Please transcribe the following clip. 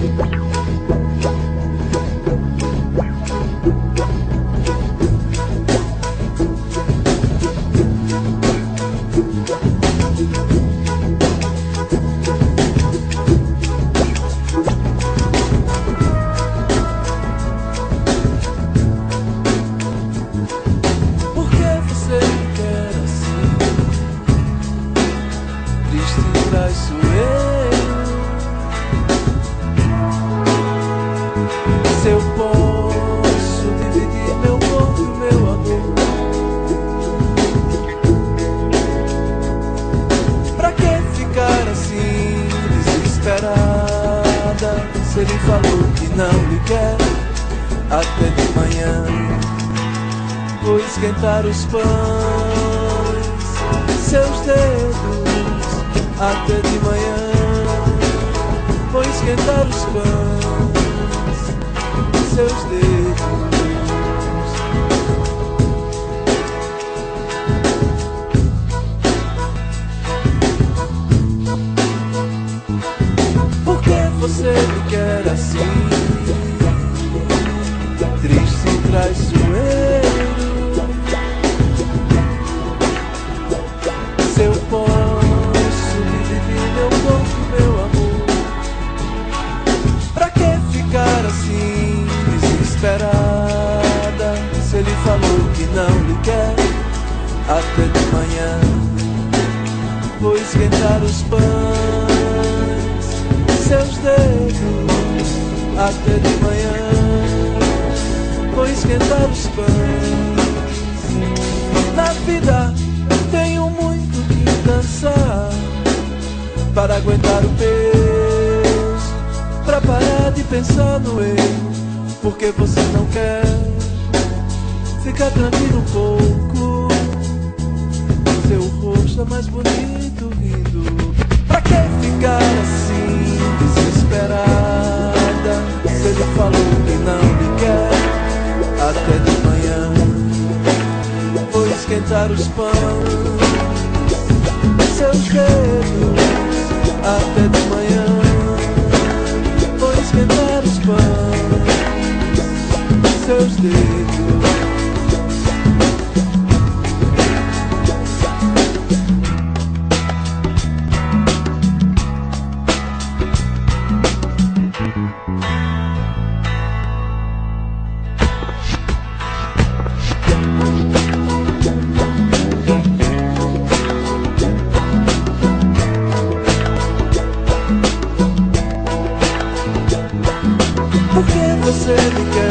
Se eu posso dividir meu corpo e meu amor, pra que ficar assim desesperada? Se ele falou que não lhe quer até de manhã, vou esquentar os pães, seus dedos até de manhã, vou esquentar os pães, seus dedos. Por que você me quer assim, triste e traiçoeiro? Se eu posso dividir meu corpo e meu amor, pra que ficar assim desesperada? Se ele falou que não lhe quer até de manhã, vou esquentar os pães, seus dedos até de manhã, vou esquentar os pães. Na vida tenho muito que dançar para aguentar o peso, pra parar de pensar no erro. Porque você não quer ficar tranquilo um pouco, seu rosto é mais bonito rindo. Pra que ficar assim desesperada? Se ele falou que não lhe quer até de manhã, vou esquentar os pães, seus dedos até de manhã, vou esquentar os pães, seus dedos. Por que você me quer